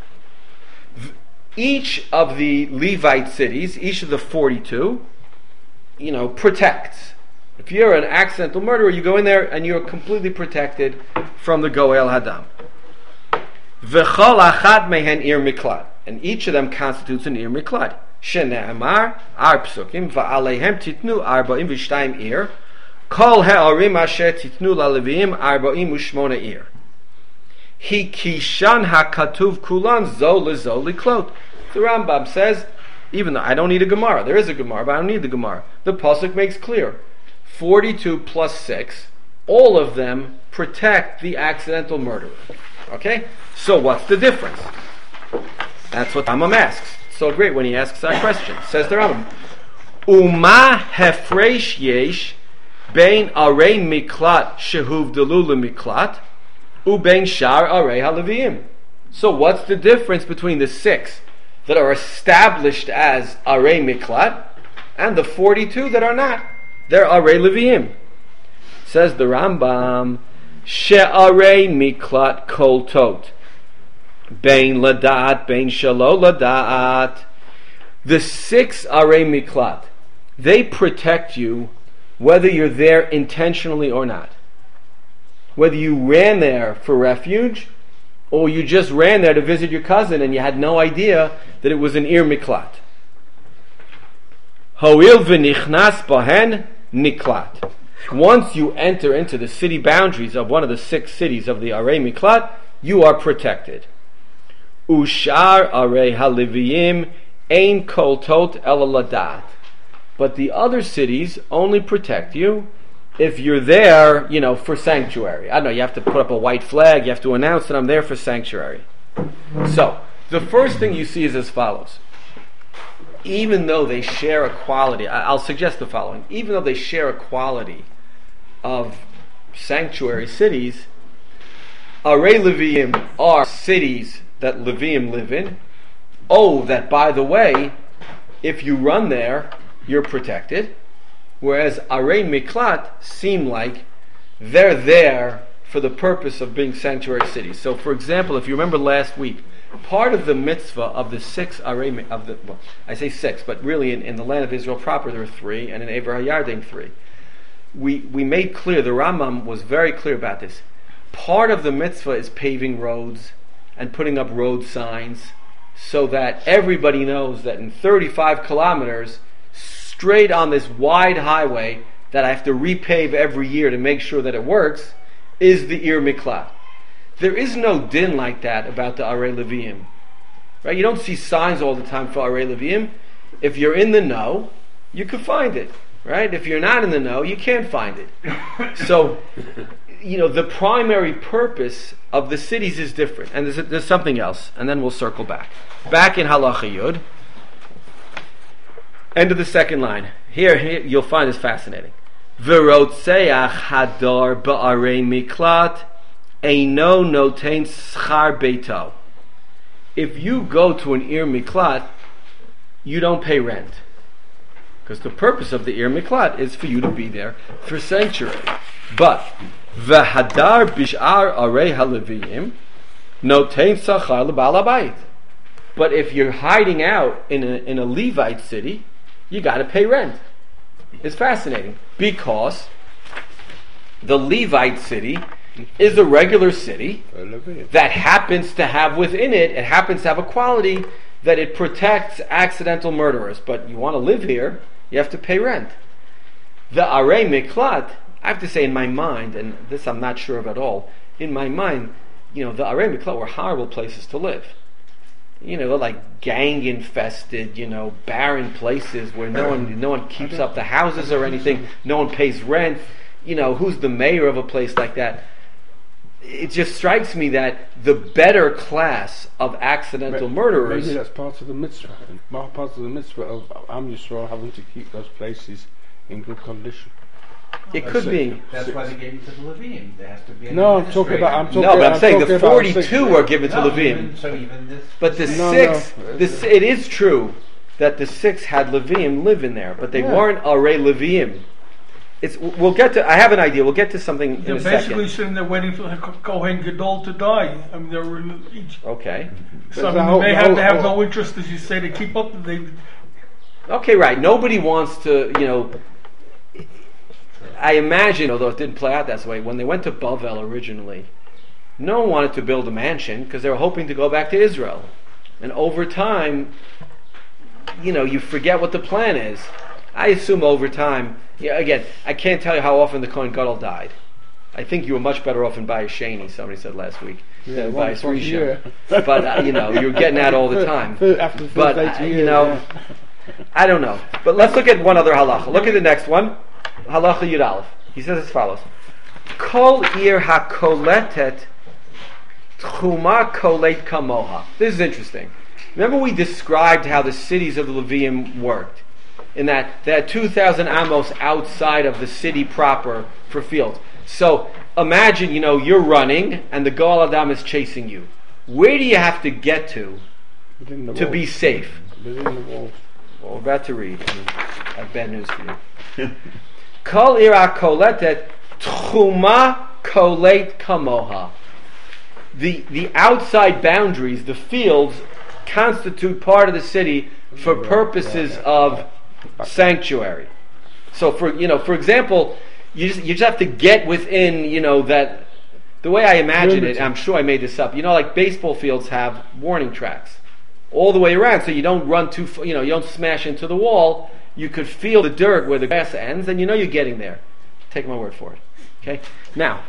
Each of the Levite cities, each of the 42, protects. If you're an accidental murderer, you go in there and you're completely protected from the Goel Hadam. V'chol achad mehen ir miklat, and each of them constitutes an ir miklat. Shene'amar ar psukim va'aleihem titnu arba'im v'shtayim ir kol ha'arim asher titnu la'leviim arba'im u'shmona ir. Hi kishan ha'katuv kulan zo lezo liklot. The Rambam says, even though I don't need a Gemara, there is a Gemara, but I don't need the Gemara. The Pasuk makes clear, 42 plus 6, all of them protect the accidental murderer. Okay? So what's the difference? That's what Rambam asks. So great when he asks that question. Says the Rambam, Uma hefresh yesh bein arei miklat shehuvdelu lemiklat ubein shar arei haleviyim. So what's the difference between the 6 that are established as arei miklat and the 42 that are not? They're arei leviyim. Says the Rambam, she'arei miklat kol tot. Bein ladat, bein shalo ladat. The 6 arei miklat, they protect you whether you're there intentionally or not. Whether you ran there for refuge or you just ran there to visit your cousin and you had no idea that it was an ir miklat. Ho'il v'nichnas bahen niklat. Once you enter into the city boundaries of one of the 6 cities of the arei miklat, you are protected. Ushar arei haliviyim ein kol tot ela ladat. But the other cities only protect you if you're there, for sanctuary. I don't know, you have to put up a white flag, you have to announce that I'm there for sanctuary. So, the first thing you see is as follows. Even though they share a quality, I'll suggest the following. Even though they share a quality of sanctuary cities, Arei Leviim are cities that Leviim live in. Oh, that by the way, if you run there, you're protected. Whereas Arei Miklat seem like they're there for the purpose of being sanctuary cities. So, for example, if you remember last week, part of the mitzvah of the 6 Arei, I say 6, but really in the land of Israel proper there are 3, and in Ever HaYarden 3. We made clear, the Rambam was very clear about this. Part of the mitzvah is paving roads and putting up road signs so that everybody knows that in 35 kilometers, straight on this wide highway that I have to repave every year to make sure that it works, is the Ir Miklat. There is no din like that about the Arei Leviim. Right? You don't see signs all the time for Arei Leviim. If you're in the know, you can find it. Right? If you're not in the know, you can't find it. So, the primary purpose of the cities is different. And there's something else, and then we'll circle back. Back in Halacha Yud, end of the second line. Here you'll find this fascinating. V'rotzeach hadar ba'arei miklat eino notein schar beito. If you go to an ir miklat, you don't pay rent. because the purpose of the Ir Miklat is for you to be there for sanctuary. But v'hadar bishar arei halevim notein sachar lebal habayit. But if you're hiding out in a Levite city, you got to pay rent. It's fascinating because the Levite city is a regular city that happens to have within it happens to have a quality that it protects accidental murderers. But you want to live here, you have to pay rent. The Arei Miklat, I have to say in my mind, and this I'm not sure of at all, in my mind, the Arei Miklat were horrible places to live. They're like gang infested, barren places where no one keeps up the houses or anything, no one pays rent. Who's the mayor of a place like that? It just strikes me that the better class of accidental murderers. Maybe that's part of the mitzvah. Part of the mitzvah of Am Yisrael having to keep those places in good condition. It could be. That's why they gave it to the Levim. There has to be. No, I'm talking about. But I'm saying the 42 were given to Levim. So even this. But the 6, it is true that the 6 had Levim live in there, but they weren't Arei Levim. We'll get to. I have an idea. We'll get to something They're in a second. basically sitting there waiting for the Kohen Gadol to die. I mean, they're in each. Okay. So they may have to have no interest, as you say, to keep up. Okay, right. Nobody wants to, I imagine, although it didn't play out that way, when they went to Bavel originally, no one wanted to build a mansion because they were hoping to go back to Israel. And over time, you forget what the plan is. I assume over time, again, I can't tell you how often the Kohen Gadol died. I think you were much better off in Bayis Sheni, somebody said last week, than Bayis Rishon. But, you're getting that all the time. But, I don't know. But let's look at one other halacha. Look at the next one. Halacha Yud Aleph. He says as follows: Kol ir hakoletet tchuma kolet kamoha. This is interesting. Remember we described how the cities of the Levium worked, in that they had 2,000 amos outside of the city proper for fields. So imagine, you're running and the Goal Adam is chasing you. Where do you have to get to be safe? Within the walls. Well, we're about to read. I have bad news for you. Kol ira koletet tchuma kolet kamoha. The outside boundaries, the fields, constitute part of the city for purposes of sanctuary. So, for example, you just have to get within, that. The way I imagine it, I'm sure I made this up. Like baseball fields have warning tracks all the way around, so you don't run too. You don't smash into the wall. You could feel the dirt where the grass ends, and you're getting there. Take my word for it. Okay. Now,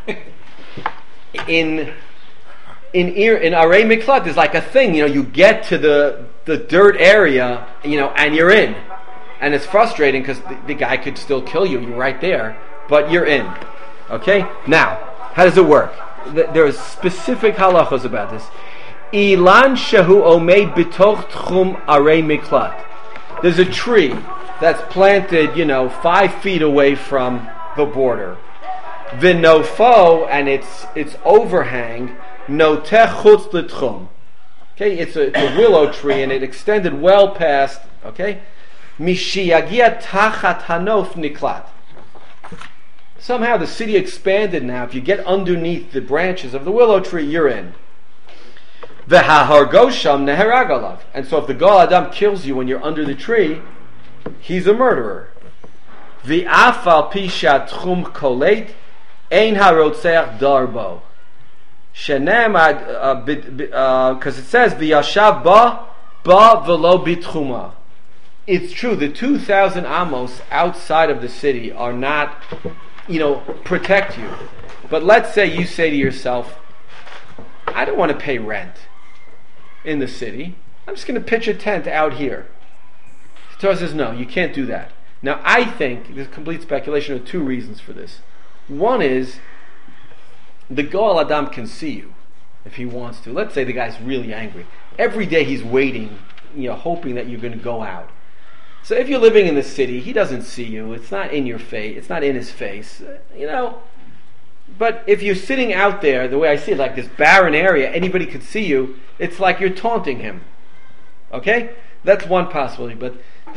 in Arei Miklat, there's like a thing. You get to the dirt area, and you're in, and it's frustrating because the guy could still kill you. You're right there, but you're in. Okay. Now, how does it work? There's specific halachos about this. Ilan shehu omeid bitoch tchum Arei Miklat. There's a tree that's planted, 5 feet away from the border. V'nofo, and its overhang, notech chutz l'tchum. Okay, it's a willow tree, and it extended well past. Okay, mishiyagia tachat hanof niklat. Somehow the city expanded now. If you get underneath the branches of the willow tree, you're in. V'hahargosham neherag alav. And so if the Goal Adam kills you when you're under the tree, he's a murderer. V'afal pishat tchum kolet ein harotzeach darbo. Shenem, because it says v'yashav ba v'lo bitchuma. It's true. The 2,000 amos outside of the city are not, protect you. But let's say you say to yourself, I don't want to pay rent in the city. I'm just going to pitch a tent out here. The Torah says, no, you can't do that. Now, I think, there's complete speculation of 2 reasons for this. One is, the Goal Adam can see you if he wants to. Let's say the guy's really angry. Every day he's waiting, hoping that you're going to go out. So if you're living in the city, he doesn't see you. It's not in your face. It's not in his face. But if you're sitting out there, the way I see it, like this barren area, anybody could see you, it's like you're taunting him. Okay? That's one possibility. But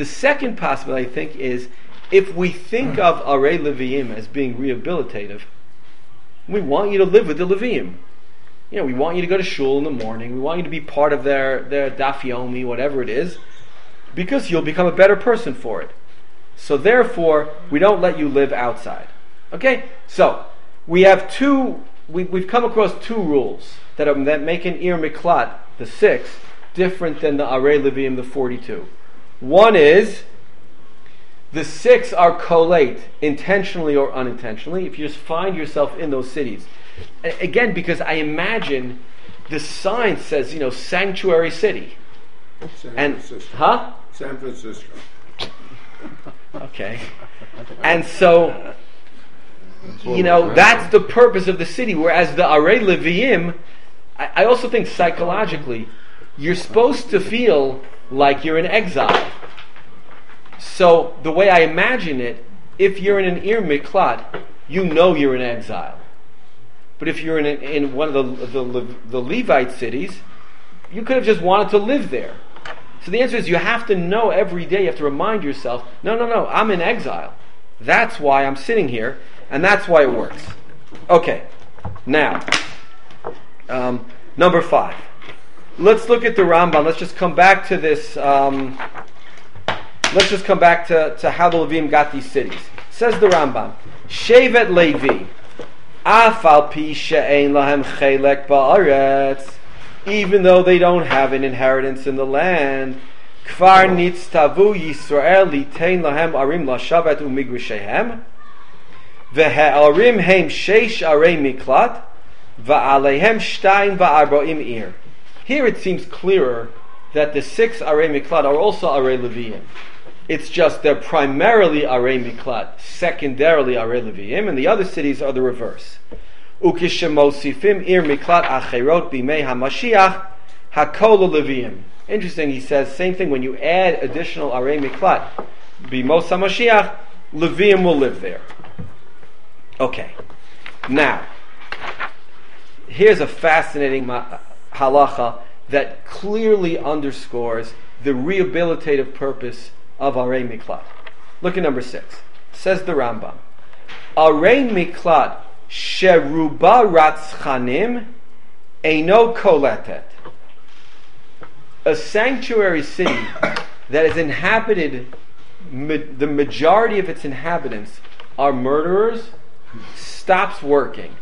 The second possibility, I think, is if we think of Arei Leviim as being rehabilitative, we want you to live with the Leviim. We want you to go to shul in the morning. We want you to be part of their daf yomi, whatever it is, because you'll become a better person for it. So therefore, we don't let you live outside. Okay? So, we have we've come across two rules that make an Ir Miklat, the 6, different than the Arei Leviim, the 42. One is, the 6 are collate, intentionally or unintentionally, if you just find yourself in those cities. Again, because I imagine the sign says, sanctuary city. San Francisco. Huh? San Francisco. Okay. And so, that's the purpose of the city. Whereas the Arei Leviim, I also think psychologically, you're supposed to feel like you're in exile. So, the way I imagine it, if you're in an Ir Miklat, you're in exile. But if you're in one of the Levite cities, you could have just wanted to live there. So the answer is you have to know every day, you have to remind yourself, no, I'm in exile. That's why I'm sitting here, and that's why it works. Okay, now, number 5. Let's look at the Rambam. Let's just come back to this, let's just come back to how the Levim got these cities. Says the Rambam, Shevet Levi, Afal pi she'ein lahem chelek ba'aretz, even though they don't have an inheritance in the land, Kfar nitztavu Yisrael litein lahem arim lashavet umigrishehem, ve'arim heim sheish arei miklat, va'aleihem shtaim va'arboim ir. Here it seems clearer that the 6 arei miklat are also arei leviim. It's just they're primarily arei miklat, secondarily arei leviim, and the other cities are the reverse. Ukishemosifim ir miklat acherot bimei hamashiach hakol leviim. Interesting, he says same thing when you add additional arei miklat bimos hamashiach, leviim will live there. Okay, now here's a fascinating halacha that clearly underscores the rehabilitative purpose of Arei Miklat. Look at number 6. Says the Rambam, Arei Miklat sheruba ratzchanim eino koletet. A sanctuary city that is inhabited, the majority of its inhabitants are murderers, stops working.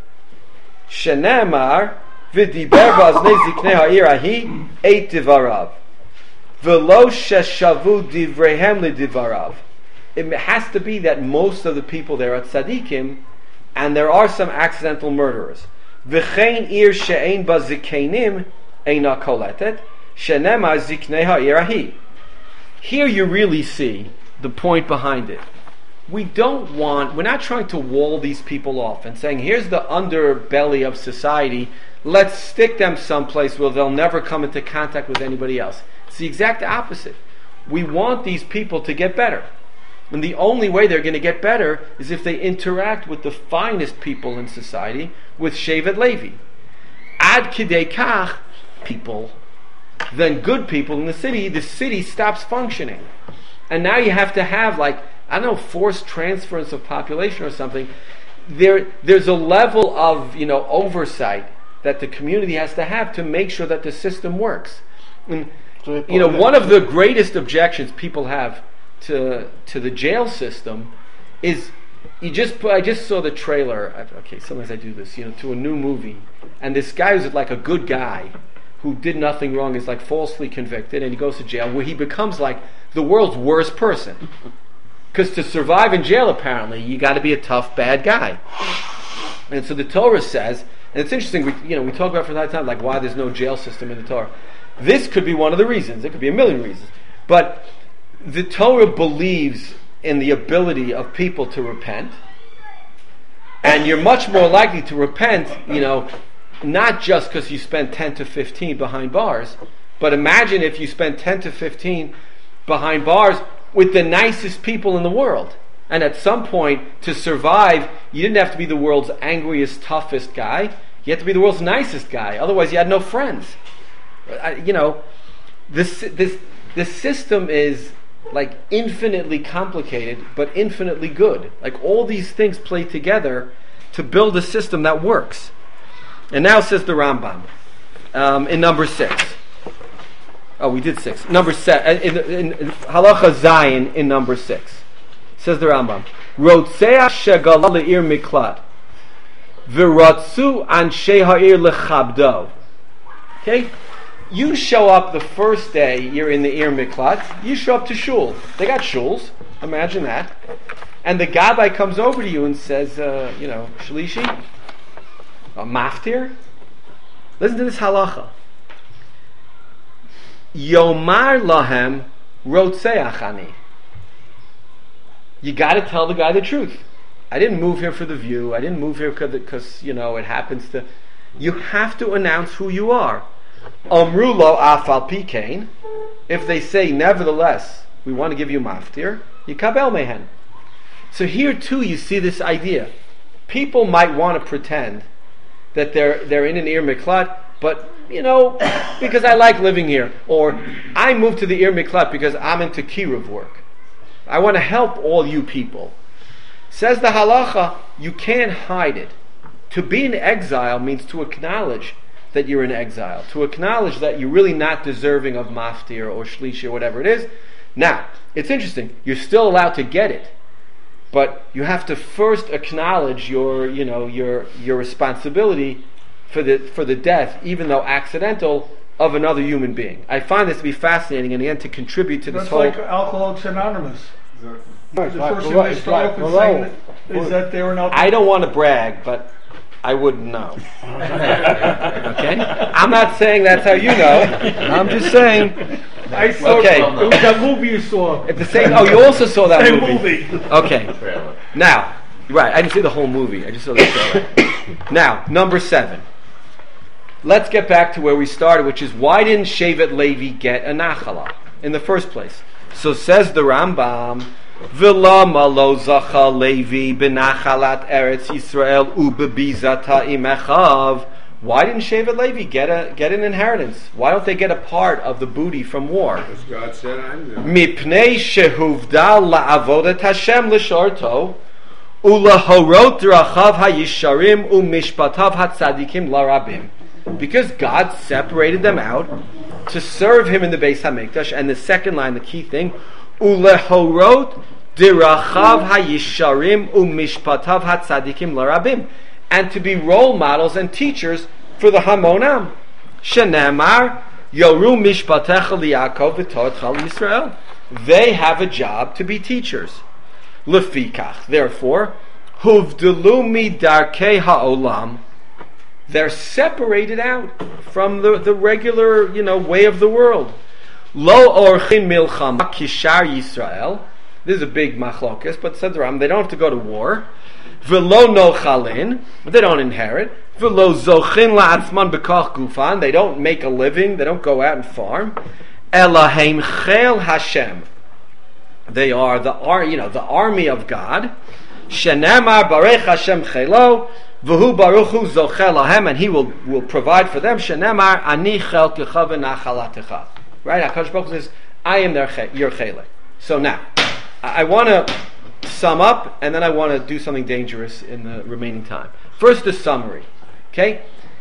Shenemar v'diber b'aznei ziknei ha'ir ahi eit divarav. V'lo sheshavu divrehem lidivarav. It has to be that most of the people there are tzaddikim, and there are some accidental murderers. V'chein ir she'ein ba zikenim eina koletet, shenemar ziknei ha'ir ahi. Here you really see the point behind it. We're not trying to wall these people off and saying, here's the underbelly of society, let's stick them someplace where they'll never come into contact with anybody else. It's the exact opposite. We want these people to get better. And the only way they're going to get better is if they interact with the finest people in society, with Shevet Levi. Ad kidei kach, people, then good people in the city stops functioning. And now you have to have forced transference of population or something. There's a level of oversight that the community has to have to make sure that the system works. And, one of the greatest objections people have to the jail system is I just saw the trailer. Sometimes I do this, to a new movie, and this guy who's like a good guy who did nothing wrong is falsely convicted, and he goes to jail where he becomes the world's worst person. Because to survive in jail, apparently, you got to be a tough, bad guy. And so the Torah says, and it's interesting, we talk about from that time, why there's no jail system in the Torah. This could be one of the reasons. It could be a million reasons. But the Torah believes in the ability of people to repent. And you're much more likely to repent, not just because you spend 10 to 15 behind bars, but imagine if you spend 10 to 15 behind bars with the nicest people in the world. And at some point, to survive, you didn't have to be the world's angriest, toughest guy. You had to be the world's nicest guy. Otherwise, you had no friends. The system is like infinitely complicated, but infinitely good. Like all these things play together to build a system that works. And now says the Rambam in number 6. Oh, we did 6. Number 7 in Halacha Zayin in number 6 says the Rambam. Rotzeach shegala le'ir miklat v'ratzu anshei ha'ir lechabdo. Okay, you show up the first day you're in the Ir Miklat. You show up to shul. They got shuls. Imagine that. And the gabbai comes over to you and says, Shlishi, maftir. Listen to this halacha. Yomar lahem rotzeach ani. You got to tell the guy the truth. I didn't move here for the view. I didn't move here because it happens to. You have to announce who you are. Amru lo afal pikein. If they say, nevertheless, we want to give you maftir, yikabel mehen. So here too, you see this idea. People might want to pretend that they're in an Ir Miklat, but because I like living here, or I moved to the Ir Miklat because I'm into kiruv work. I want to help all you people. Says the halacha, you can't hide it. To be in exile means to acknowledge that you're in exile, to acknowledge that you're really not deserving of maftir or shlishi or whatever it is. Now, it's interesting. You're still allowed to get it, but you have to first acknowledge your responsibility for the death, even though accidental, of another human being. I find this to be fascinating, and again to contribute to this That's whole. like Alcoholics Anonymous. Right, The right, first thing below- they it's start like off with below. saying is that they're an alcoholic. I don't want to brag, but I wouldn't know. Okay? I'm not saying that's how you know. I'm just saying. I saw Okay. it was that movie you saw. At the same. Oh, you also saw that Same movie. movie. Okay. Now, right. I didn't see the whole movie. I just saw the trailer. Now, number 7. Let's get back to where we started, which is why didn't Shevet Levi get a nachala in the first place? So says the Rambam, V'lama lo zacha Levi b'nachalat Eretz Yisrael u'bebizata imechav. Why didn't Shevet Levi get an inheritance? Why don't they get a part of the booty from war? As God said, I'm there. Mipnei shehuvdal la'avodat Hashem l'sharto u'lahorot drachav hayisharim u'mishpatav hatzadikim larabim. Because God separated them out to serve Him in the Beis Hamikdash, and the second line, the key thing, ulehorot dirachav hayisharim umishpatav hatzadikim larabim, and to be role models and teachers for the Hamonam. Shenemar yoru mishpatecha liYaakov v'toatcha Yisrael. They have a job to be teachers. Lefikach, therefore, huvdelu midarkei ha'olam. They're separated out from the regular, way of the world. Lo orchin milchama kishar Yisrael. This is a big machlokas, but said the Ram, they don't have to go to war. V'lo nochalin, they don't inherit. V'lo zochin la'atzman b'koch gufan, they don't make a living, they don't go out and farm. Eloheim chel Hashem, they are the army of God. Shenemar barech Hashem chelo. V'hu baruchu zochel lahem, and He will provide for them. Shenemar ani chelkecha v'nachalatecha. Right? HaKadosh Baruch Hu says, I am your chelek. So now, I want to sum up, and then I want to do something dangerous in the remaining time. First, the summary. Okay?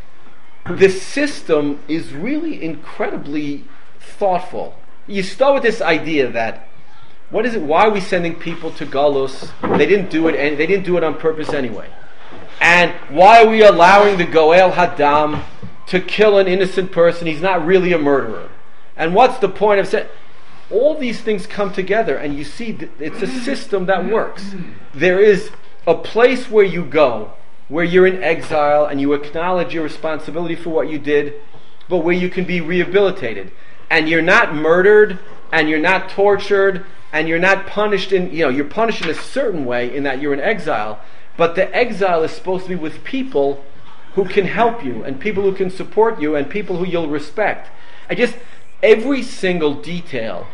The system is really incredibly thoughtful. You start with this idea that, what is it? Why are we sending people to Galus? They didn't do it. They didn't do it on purpose anyway. And why are we allowing the Goel Hadam to kill an innocent person? He's not really a murderer. And what's the point of saying? All these things come together, and you see it's a system that works. There is a place where you go, where you're in exile, and you acknowledge your responsibility for what you did, but where you can be rehabilitated. And you're not murdered, and you're not tortured, and you're not punished you're punished in a certain way in that you're in exile. But the exile is supposed to be with people who can help you, and people who can support you, and people who you'll respect. Every single detail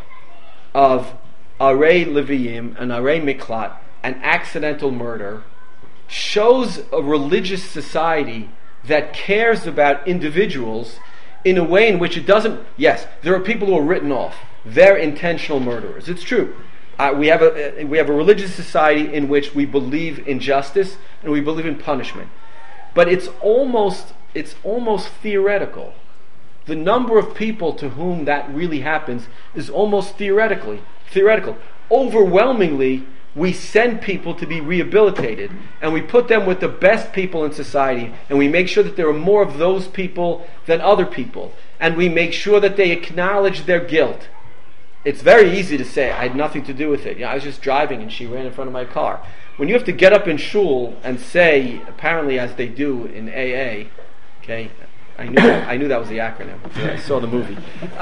of Arei Leviim and Arei Miklat and accidental murder shows a religious society that cares about individuals in a way in which it doesn't. Yes, there are people who are written off. They're intentional murderers. It's true. We have a religious society in which we believe in justice and we believe in punishment, but it's almost theoretical. The number of people to whom that really happens is almost theoretical. Overwhelmingly, we send people to be rehabilitated, and we put them with the best people in society, and we make sure that there are more of those people than other people, and we make sure that they acknowledge their guilt. It's very easy to say, I had nothing to do with it. I was just driving and she ran in front of my car. When you have to get up in shul and say, apparently as they do in AA, okay, I knew that was the acronym. I saw the movie.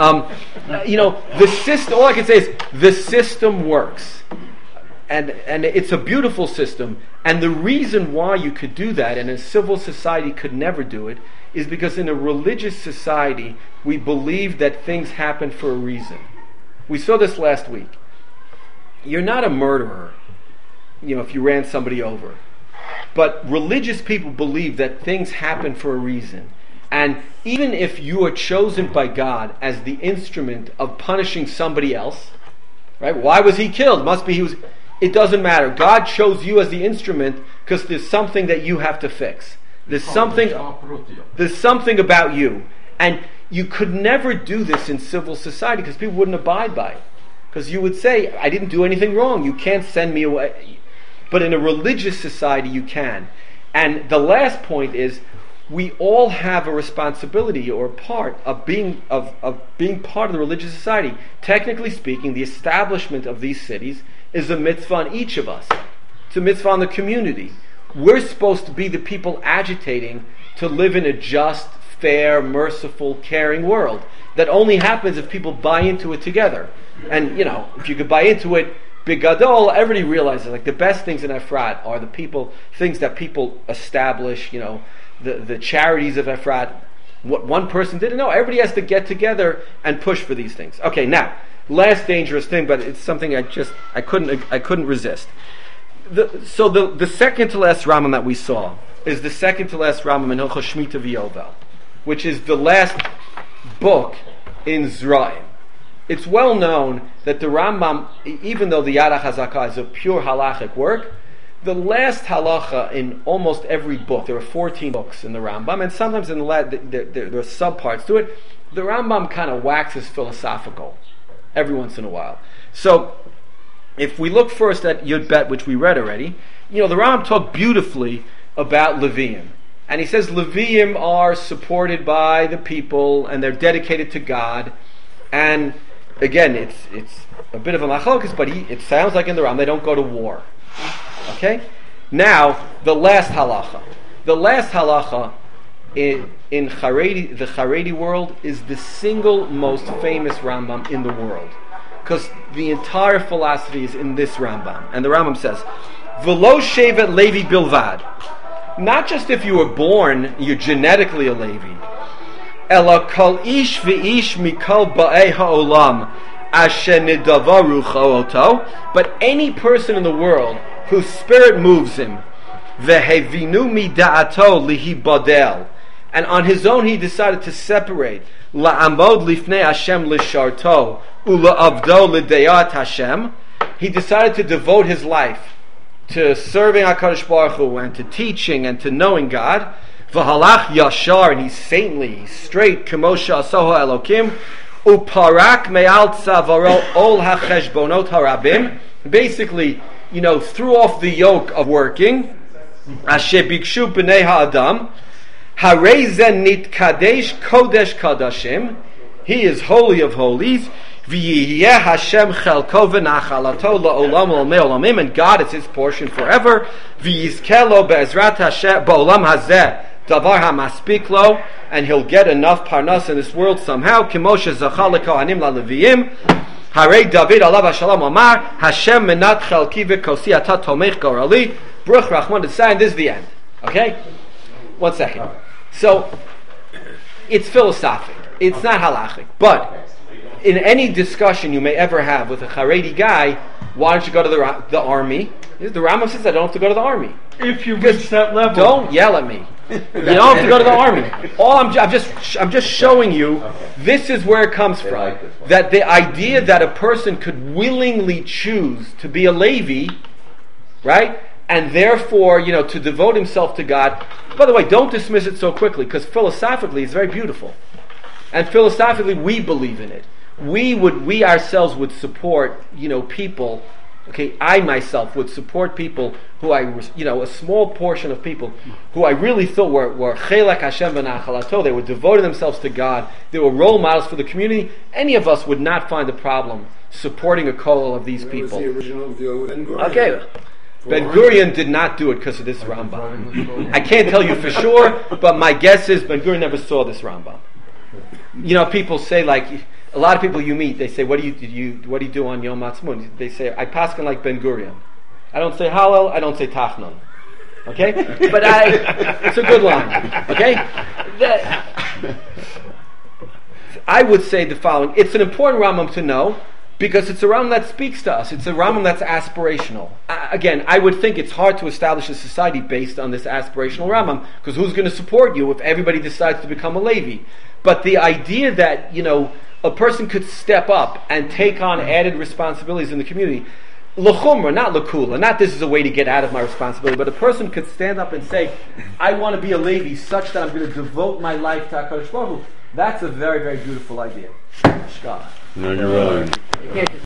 The system. All I can say is the system works, and it's a beautiful system. And the reason why you could do that, and a civil society could never do it, is because in a religious society we believe that things happen for a reason. We saw this last week. You're not a murderer, if you ran somebody over, but religious people believe that things happen for a reason. And even if you are chosen by God as the instrument of punishing somebody else, right? Why was he killed? Must be he was. It doesn't matter. God chose you as the instrument because there's something that you have to fix. There's something about you. And you could never do this in civil society because people wouldn't abide by it. Because you would say, I didn't do anything wrong. You can't send me away. But in a religious society, you can. And the last point is, we all have a responsibility or a part of being part of the religious society. Technically speaking, the establishment of these cities is a mitzvah on each of us. It's a mitzvah on the community. We're supposed to be the people agitating to live in a just, fair, merciful, caring world. That only happens if people buy into it together. And if you could buy into it, Bigadol, everybody realizes like the best things in Efrat are things that people establish. The charities of Efrat, what one person did. No, everybody has to get together and push for these things. Okay, now, last dangerous thing, but it's something I couldn't resist. The second to last Rambam that we saw is the second to last Rambam in Hilchos Shemitah V'Yovel, which is the last book in Zra'im. It's well known that the Rambam, even though the Yad HaChazakah is a pure halachic work, the last halacha in almost every book, there are 14 books in the Rambam, and sometimes in the there are subparts to it, the Rambam kind of waxes philosophical every once in a while. So, if we look first at Yud Bet, which we read already, the Rambam talked beautifully about Leviim. And he says Leviim are supported by the people, and they're dedicated to God, and again, it's a bit of a machlokas, but it sounds like in the Rambam they don't go to war. Okay? Now, the last halacha. The last halacha in the Haredi world is the single most famous Rambam in the world. Because the entire philosophy is in this Rambam. And the Rambam says, V'lo shevet Levi bilvad. Not just if you were born, you're genetically a Levi. Ela kol ish v'ish mikol ba'ei ha'olam asher nidavaru chaoto. But any person in the world whose spirit moves him, vehevinu mida'ato lihibadel, and on his own he decided to separate, la'amod lifnei Hashem lisharto, ula'avdo l'deyat Hashem. He decided to devote his life to serving HaKadosh Baruch Hu and to teaching and to knowing God. V'halach yashar, and he's saintly, he's straight, k'mosha asoho Elokim, uparak me'al tzavaro ol ha'cheshbonot harabim. Basically, threw off the yoke of working. Asher bikshu b'nei ha'adam, harezen nitkadesh kodesh kadashim. He is holy of holies. V'yihyeh Hashem chelko v'nachalato la'olam u'me'olamim, and God is his portion forever. V'yizkelo be'ezrat Hashem ba'olam hazeh davar ha'maspik lo, and he'll get enough parnas in this world somehow. K'moshe zachal lekohanim la'leviyim. Harei David alav hashalom amar Hashem menat chelki v'kosi ata tomech gorali Baruch Rachman Desayin. This is the end. Okay? 1 second. So, it's philosophic. It's not halachic. But, in any discussion you may ever have with a Haredi guy, why don't you go to the army? The Rambam says I don't have to go to the army. If you reach that level. Don't yell at me. You don't have to go to the army. I'm just showing you. This is where it comes from. That the idea that a person could willingly choose to be a Levi, right, and therefore, to devote himself to God. By the way, don't dismiss it so quickly, because philosophically it's very beautiful, and philosophically we believe in it. We ourselves would support, people. Okay, I myself would support people who a small portion of people who I really thought were chelak Hashem v'nachalato. They were devoting themselves to God. They were role models for the community. Any of us would not find a problem supporting a kollel of these people. What was the original deal with Ben Gurion? Okay, Ben Gurion did not do it because of this Rambam. I can't tell you for sure, but my guess is Ben Gurion never saw this Rambam. People say a lot of people you meet, they say, what do you do on Yom Ha'atzmaut? They say, I paskin like Ben Gurion. I don't say Hallel, I don't say Tachnun. Okay? But it's a good line. Okay? I would say the following. It's an important Rambam to know, because it's a Rambam that speaks to us. It's a Rambam that's aspirational. Again, I would think it's hard to establish a society based on this aspirational Rambam, because who's going to support you if everybody decides to become a Levi? But the idea that, a person could step up and take on added responsibilities in the community, l'chumra, not l'kula, not this is a way to get out of my responsibility, but a person could stand up and say, I want to be a Levi such that I'm going to devote my life to HaKadosh Baruch Hu. That's a very, very beautiful idea. Shkach. No, you're right.